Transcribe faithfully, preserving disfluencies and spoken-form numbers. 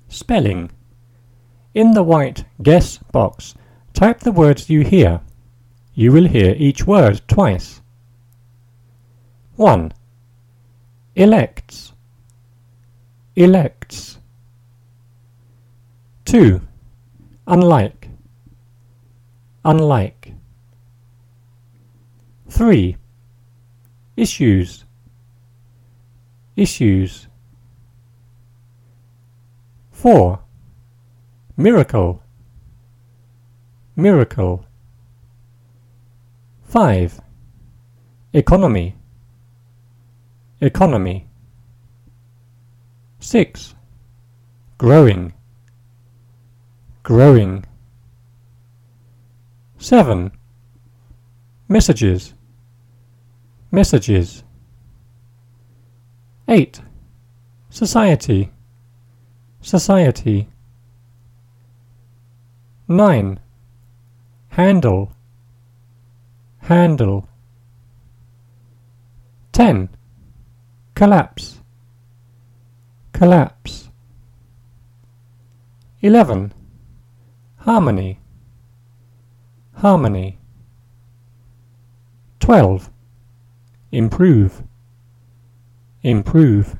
Spelling. In the white guess box, type the words you hear. You will hear each word twice. one. Elects. Elects. two. Unlike. Unlike. three. Issues. Issues. four. Miracle. Miracle. five. Economy. Economy. six. Growing. Growing. seven. Messages. Messages. eight. Society. Society. nine. Handle. Handle. ten. Collapse. Collapse. eleven. Harmony. Harmony. twelve. Improve. Improve.